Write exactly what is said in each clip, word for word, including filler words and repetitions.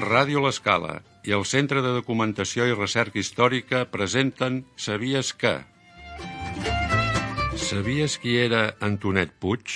Ràdio L'Escala i el Centre de Documentació i Recerca Històrica presenten Sabies que? Sabies qui era Antonet Puig?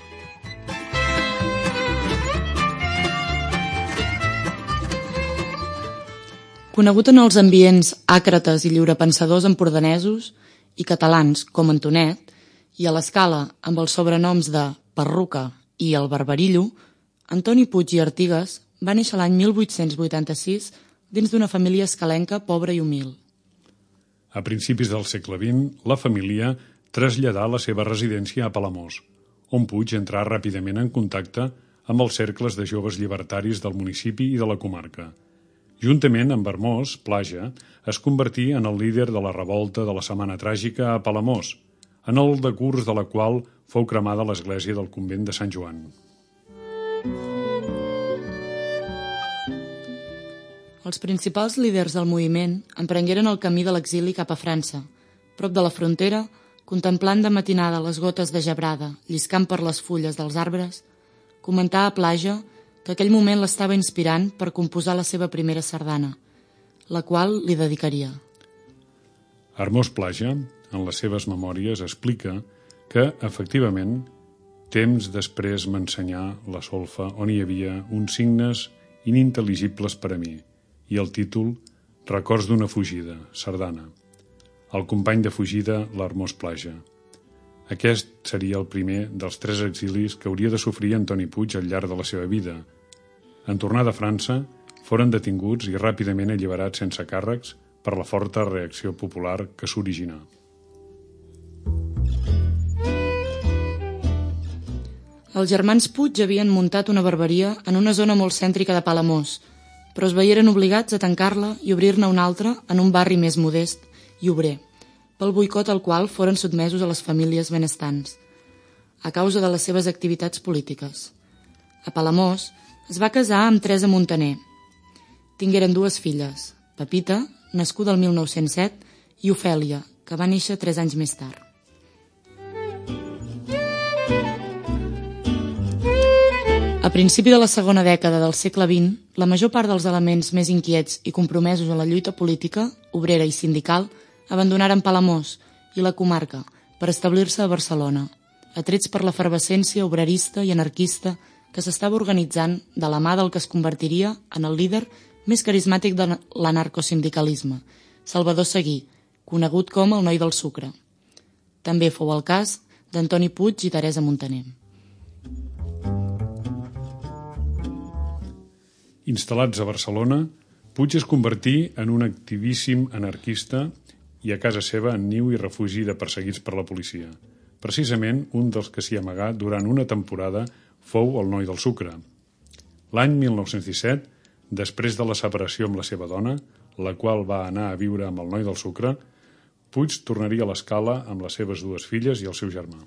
Conegut en els ambients àcrates i lliurepensadors empordanesos i catalans com Antonet, i a l'Escala amb els sobrenoms de Perruca i el Barberillo, Antoni Puig i Artigas va néixer l'any mil vuit-cents vuitanta-sis dins d'una família escalenca pobra i humil. A principis del segle vint, la família traslladà la seva residència a Palamós, on Puig entrà ràpidament en contacte amb els cercles de joves llibertaris del municipi i de la comarca. Juntament amb Hermós Plaja, es convertí en el líder de la revolta de la Setmana Tràgica a Palamós, en el decurs de la qual fou cremada l'església del convent de Sant Joan. Els principals líders del moviment emprengueren el camí de l'exili cap a França. Prop de la frontera, contemplant de matinada les gotes de gebrada lliscant per les fulles dels arbres, comentà a Plaja que aquell moment l'estava inspirant per composar la seva primera sardana, la qual li dedicaria. Hermós Plaja, en les seves memòries, explica que, efectivament, temps després m'ensenyà la solfa on hi havia uns signes inintel·ligibles per a mi, i el títol Records d'una fugida, sardana. El company de fugida, l'Hermós Plaja. Aquest seria el primer dels tres exilis que hauria de sofrir Antoni Puig al llarg de la seva vida. En tornar de França, foren detinguts i ràpidament alliberats sense càrrecs per la forta reacció popular que s'originà. Els germans Puig havien muntat una barberia en una zona molt cèntrica de Palamós, però es veieren obligats a tancar-la i obrir-ne una altra en un barri més modest i obrer, pel boicot al qual foren sotmesos a les famílies benestants, a causa de les seves activitats polítiques. A Palamós es va casar amb Teresa Montaner. Tingueren dues filles, Pepita, nascuda el mil nou-cents set, i Ofèlia, que va néixer tres anys més tard. A principi de la segona dècada del segle vint, la major part dels elements més inquiets i compromesos en la lluita política, obrera i sindical, abandonaren Palamós i la comarca per establir-se a Barcelona, atrets per l'efervescència obrerista i anarquista que s'estava organitzant de la mà del que es convertiria en el líder més carismàtic de l'anarcosindicalisme, Salvador Seguí, conegut com el Noi del Sucre. També fou el cas d'Antoni Puig i Teresa Montaner. Instal·lats a Barcelona, Puig es convertí en un activíssim anarquista i a casa seva en niu i refugi de perseguits per la policia. Precisament, un dels que s'hi amagà durant una temporada fou el Noi del Sucre. L'any mil nou-cents disset, després de la separació amb la seva dona, la qual va anar a viure amb el Noi del Sucre, Puig tornaria a l'Escala amb les seves dues filles i el seu germà.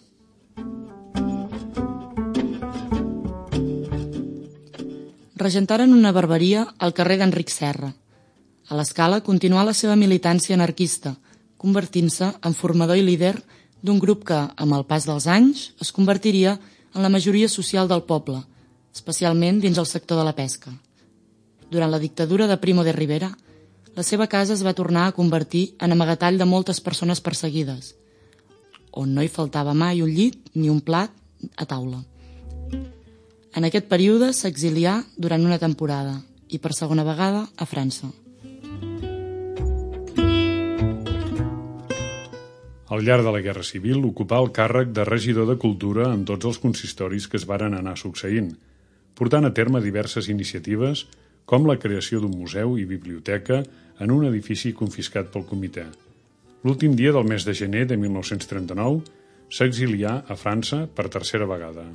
Regentaren una barberia al carrer d'Enric Serra. A l'Escala continuà la seva militància anarquista, convertint-se en formador i líder d'un grup que, amb el pas dels anys, es convertiria en la majoria social del poble, especialment dins el sector de la pesca. Durant la dictadura de Primo de Rivera, la seva casa es va tornar a convertir en amagatall de moltes persones perseguides, on no hi faltava mai un llit ni un plat a taula. En aquest període s'exilià durant una temporada i per segona vegada a França. Al llarg de la Guerra Civil ocupà el càrrec de regidor de Cultura en tots els consistoris que es varen anar succeint, portant a terme diverses iniciatives com la creació d'un museu i biblioteca en un edifici confiscat pel comitè. L'últim dia del mes de gener de mil nou-cents trenta-nou s'exilià a França per tercera vegada.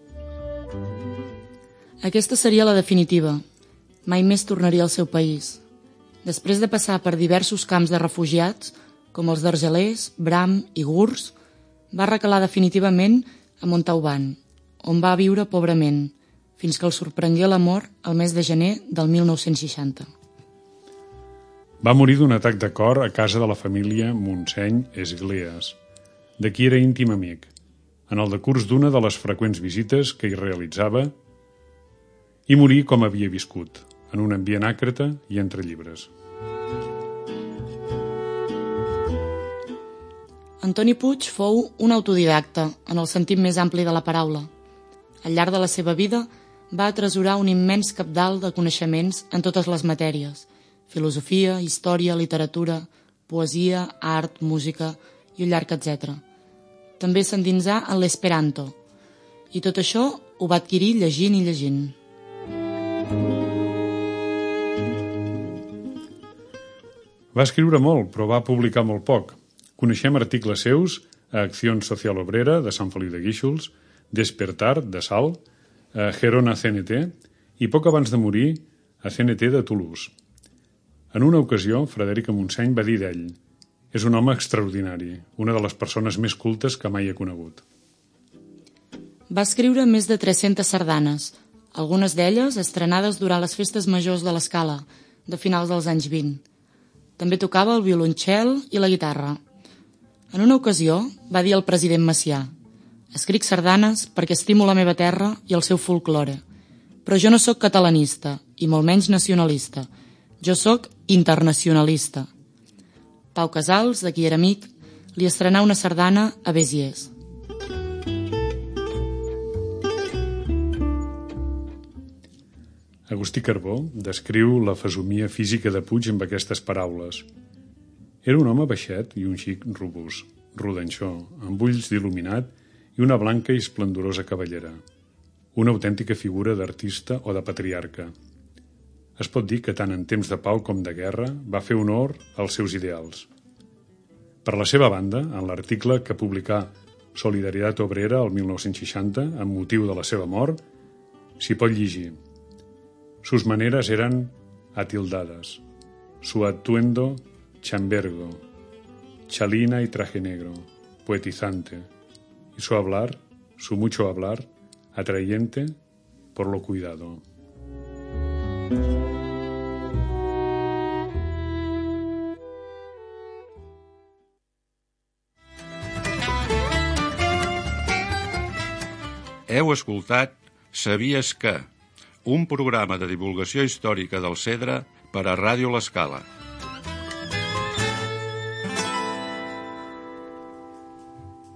Aquesta seria la definitiva. Mai més tornaria al seu país. Després de passar per diversos camps de refugiats, com els d'Argelers, Bram i Gurs, va recalar definitivament a Montauban, on va viure pobrament, fins que el sorprengué la mort el mes de gener del mil nou-cents seixanta. Va morir d'un atac de cor a casa de la família Montseny Esglees, de qui era íntim amic, en el decurs d'una de les freqüents visites que hi realitzava, i morí com havia viscut, en un ambient àcrata i entre llibres. Antoni Puig fou un autodidacta, en el sentit més ampli de la paraula. Al llarg de la seva vida va atresorar un immens cabdal de coneixements en totes les matèries: filosofia, història, literatura, poesia, art, música i un llarg etcètera. També s'endinsà en l'esperanto, i tot això ho va adquirir llegint i llegint. Va escriure molt, però va publicar molt poc. Coneixem articles seus a Acció Social Obrera, de Sant Feliu de Guíxols, Despertar, de Salt, a Gerona C N T i poc abans de morir a C N T de Toulouse. En una ocasió, Frederica Montseny va dir d'ell: és un home extraordinari, una de les persones més cultes que mai he conegut. Va escriure més de tres-centes sardanes, algunes d'elles estrenades durant les festes majors de l'Escala, de finals dels anys vint. També tocava el violoncel i la guitarra. En una ocasió va dir al president Macià: escric sardanes perquè estimo la meva terra i el seu folklore, però jo no sóc catalanista i molt menys nacionalista. Jo sóc internacionalista. Pau Casals, de qui era amic, li estrenà una sardana a Béziers. Agustí Carbó descriu la fesomia física de Puig amb aquestes paraules. Era un home baixet i un xic robust, rodanxó, amb ulls d'il·luminat i una blanca i esplendorosa cabellera. Una autèntica figura d'artista o de patriarca. Es pot dir que tant en temps de pau com de guerra va fer honor als seus ideals. Per la seva banda, en l'article que publicà Solidaritat Obrera el mil nou-cents seixanta, amb motiu de la seva mort, s'hi pot llegir: sus maneras eran atildades, su atuendo chambergo, chalina y traje negro, poetizante, y su hablar, su mucho hablar, atrayente por lo cuidado. Heu escoltat Sabies que? Un programa de divulgació històrica del Cedre per a Ràdio L'Escala.